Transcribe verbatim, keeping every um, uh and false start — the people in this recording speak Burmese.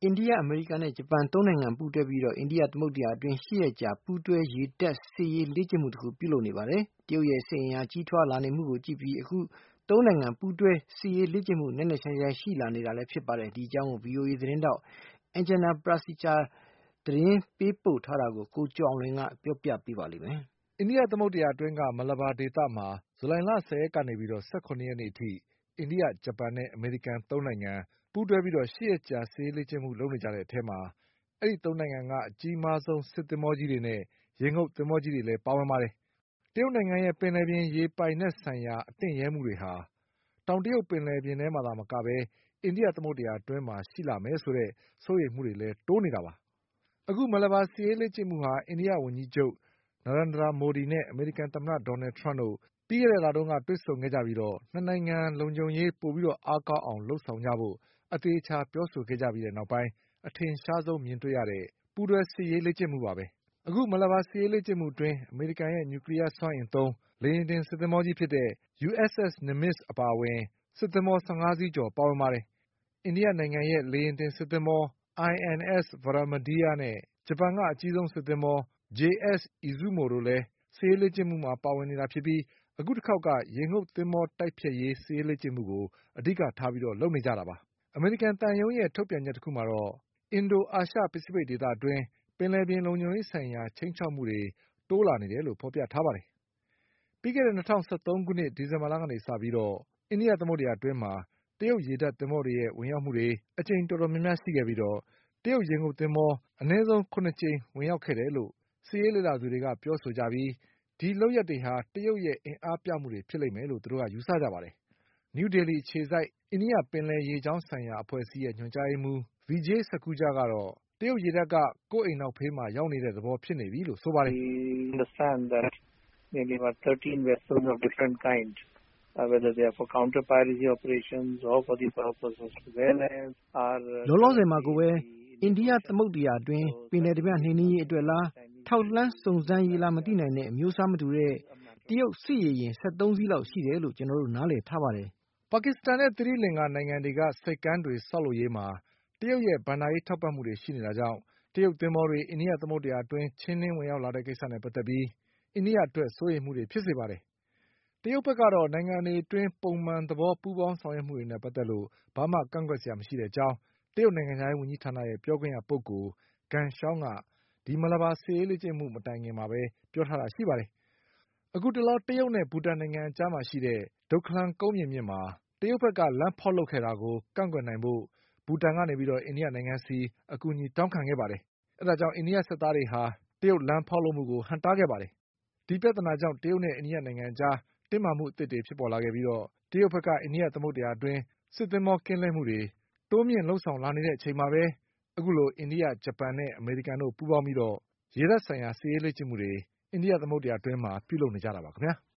အိန္ဒိယ၊ အမေရိကန်နဲ့ ဂျပန်သုံးနိုင်ငံပူးတွဲပြီး အိန္ဒိယသမုဒ္ဒရာအတွင်း ၈ ရက်ကြာ ပူးတွဲရေတပ်စစ်ရေးလေ့ကျင့်မှုတခု ပြုလုပ်နေပါတယ်။ တရုတ်ရဲ့ စစ်အင်အားကြီးထွားလာနေမှုကိုကြည့်ပြီး အခုသုံးနိုင်ငံပူးတွဲစစ်ရေးလေ့ကျင့်မှု နက်နက်ရှိုင်းရှိုင်းရှိလာနေတာလည်းဖြစ်ပါတယ်။ ဒီအကြောင်း ဗွီအိုအေသတင်းထောက် Anjana Pasricha သတင်းပေးပို့ထားတာကို ကိုကျော်အောင်လွင်က ပြောပြပေးပါမယ်။ အိန္ဒိယသမုဒ္ဒရာအတွင်းက မလဘာဒေသမှာ ဇူလိုင်လ ၁၀ ရက်ကနေ ၁၇ ရက်နေ့အထိ အိန္ဒိယ၊ ဂျပန်နဲ့ အမေရိကန် သုံးနိုင်ငံပူးတွဲပြီး ၈ ရက်ကြာ စစ်ရေးလေ့ကျင့်မှုလုပ်နေကြတဲ့အထဲမှာ အဲဒီသုံးနိုင်ငံက အကြီးမားဆုံး စစ်သင်္ဘောကြီးတွေနဲ့ ရေငုပ်သင်္ဘောကြီးတွေလည်းပါဝင်ပါတယ်။ တရုတ်နိုင်ငံရဲ့ ပင်လယ်ပြင်ရေပိုင်နက်ဆိုင်ရာ အတင့်ရဲမှုတွေဟာ တောင်တရုတ်ပင်လယ်ပြင်ထဲမှာသာမကပဲ အိန္ဒိယသမုဒ္ဒရာအတွင်းမှာ ရှိလာမယ်ဆိုတဲ့ စိုးရိမ်မှုတွေလည်းတိုးနေတာပါ။ အခု မလဘာစစ်ရေးလေ့ကျင့်မှုဟာ အိန္ဒိယဝန်ကြီးချုပ် Narendra Modi နဲ့ အမေရိကန်သမ္မတ Donald Trump တို့ ပြီးခဲ့တဲ့လတုန်းကတွေ့ဆုံခဲ့ကြပြီး ၂ နိုင်ငံလုံခြုံရေးပိုပြီးအားကောင်းအောင်လုပ်ဆောင်ကြဖို့ အသေအချာပြောဆိုခဲ့ကြပြီးနောက်ပိုင်း အထင်ရှားဆုံးမြင်တွေ့ရတဲ့ ပူးတွဲစစ်ရေးလေ့ကျင့်မှုပါပဲ။ အခု မလဘာစစ်ရေးလေ့ကျင့်မှုအတွင်း အမေရိကန်ရဲ့ နျူကလီးယားစွမ်းအင်သုံး လေယာဉ်တင်စစ်သင်္ဘောကြီးဖြစ်တဲ့ ယူအက်စ်အက်စ် Nimitz အပါအဝင် စစ်သင်္ဘော ၁၅ စီးကျော်ပါဝင်ပါတယ်။ အိန္ဒိယနိုင်ငံရဲ့ လေယာဉ်တင်စစ်သင်္ဘော အိုင်အန်အက်စ် Vikramaditya နဲ့ ဂျပန်ကအကြီးဆုံးစစ်သင်္ဘော ဂျေအက်စ် Izumo တို့လည်း စစ်ရေးလေ့ကျင့်မှုမှာပါဝင်နေတာဖြစ်ပြီး အခုတခေါက်က ရေငုပ်သင်္ဘောတိုက်ဖျက်ရေးစစ်ရေးလေ့ကျင့်မှုကို အဓိကထားလုပ်နေကြတာပါ။ အမေရိကန်သံရုံးရဲ့ထုတ်ပြန်ချက်တခုမှာတော့ အင်ဒိုအာရှပစိဖိတ်ဒေသအတွင်း ပင်လယ်ပြင်လုံခြုံရေးဆိုင်ရာ ခြိမ်းခြောက်မှုတွေတိုးလာနေတယ်လို့ဖေါ်ပြထားပါတယ်။ ပြီးခဲ့တဲ့ ၂၀၁၃ ခုနှစ် ဒီဇင်ဘာလကနေစပြီး အိန္ဒိယသမုဒ္ဒရာအတွင်းမှာ တရုတ်ရေတပ်သင်္ဘောတွေရဲ့ဝင်ရောက်မှုတွေ အကြိမ်တော်တော်များများရှိခဲ့ပြီး တရုတ်ရေငုပ်သင်္ဘော အနည်းဆုံး ၇ ကြိမ်ဝင်ရောက်ခဲ့တယ်လို့ စစ်ရေးလေ့လာသူတွေကပြောဆိုကြပြီး ဒီလုပ်ရပ်တွေဟာ တရုတ်ရဲ့အင်အားပြမှုတွေဖြစ်လိမ့်မယ်လို့သူတို့ကယူဆကြပါတယ်။ နယူးဒေလီအခြေစိုက် အိန္ဒိယပင်လယ်ရေကြောင်းဆိုင်ရာအဖွဲ့အစည်းရဲ့ညွှန်ကြားရေးမှုး Vijay Sakhuja ကတော့ တရုတ်ရေတပ်က ကိုယ့်အိမ်နောက်ဖေးမှာရောက်နေတဲ့သဘောဖြစ်နေပြီလို့ဆိုပါတယ်။ " လောလောဆယ်မှာကိုပဲ အိန္ဒိယသမုဒ္ဒရာအတွင်း ပင်လယ်ဓါးပြနှိမ်နင်းရေးအတွက်လား၊ ထောက်လှမ်းစုံစမ်းရေးလားမသိနိုင်တဲ့ အမျိုးအစားမတူတဲ့ တရုတ်စစ်ရေယာဉ် ၁၃ စီးလောက်ရှိတယ်လို့ ကျနော်တို့နားလည်ထားပါတယ်။" ပါကစ္စတန်နဲ့ သီရိလင်္ကာနိုင်ငံတွေက ဆိပ်ကမ်းတွေဆောက်လုပ်ရေးမှာ တရုတ်ရဲ့ဘဏ္ဍာရေးထောက်ပံ့မှုတွေရှိနေတာကြောင့် တရုတ်သင်္ဘောတွေ အိန္ဒိယသမုဒ္ဒရာအတွင်း ချင်းနင်းဝင်ရောက်လာတဲ့ကိစ္စနဲ့ပတ်သက်ပြီး အိန္ဒိယအတွက်စိုးရိမ်မှုတွေဖြစ်စေပါတယ်။ တရုတ်ဘက်ကတော့ နိုင်ငံတွေအတွင်း ပုံမှန်သဘောပူးပေါင်းဆောင်ရွက်မှုတွေနဲ့ပတ်သက်လို့ ဘာမှကန့်ကွက်စရာမရှိတဲ့အကြောင်း တရုတ်နိုင်ငံခြားရေးဝန်ကြီးဌာနရဲ့ပြောခွင့်ရပုဂ္ဂိုလ် Geng Shuang က ဒီမလဘာစစ်ရေးလေ့ကျင့်မှုမတိုင်ခင်မှာပဲပြောထားတာရှိပါတယ်။ အခုတလော တရုတ်နဲ့ဘူတန်နိုင်ငံအကြားမှာရှိတဲ့ Doklam ကုန်းမြေမြင့်မှာ တရုတ်ဘက်က လမ်းဖေါက်လုပ်ခဲ့တာကို ကန့်ကွက်နိုင်ဖို့ ဘူတန်ကနေ အိန္ဒိယနိုင်ငံဆီ အကူအညီတောင်းခံခဲ့ပါတယ်။ အဲဒါကြောင့် အိန္ဒိယစစ်သားတွေဟာ တရုတ်လမ်းဖေါက်လုပ်မှုကို ဟန့်တားခဲ့ပါတယ်။ ဒီပြဿနာကြောင့် တရုတ်နဲ့အိန္ဒိယနိုင်ငံအကြားတင်းမာမှုအသစ်တွေဖြစ်ပေါ်လာခဲ့ပြီး တရုတ်ဘက်က အိန္ဒိယသမုဒ္ဒရာအတွင်း စစ်သင်္ဘောကင်းလှည့်မှုတွေ တိုးမြင့်လုပ်ဆောင်လာနေတဲ့အချိန်မှာပဲ အခုလို အိန္ဒိယ၊ ဂျပန်နဲ့ အမေရိကန်တို့ပူးပေါင်းပြီး ရေတပ်ဆိုင်ရာစစ်ရေးလေ့ကျင့်မှုတွေ အိန္ဒိယသမုဒ္ဒရာအတွင်းမှာပြုလုပ်နေကြတာပါခင်ဗျာ။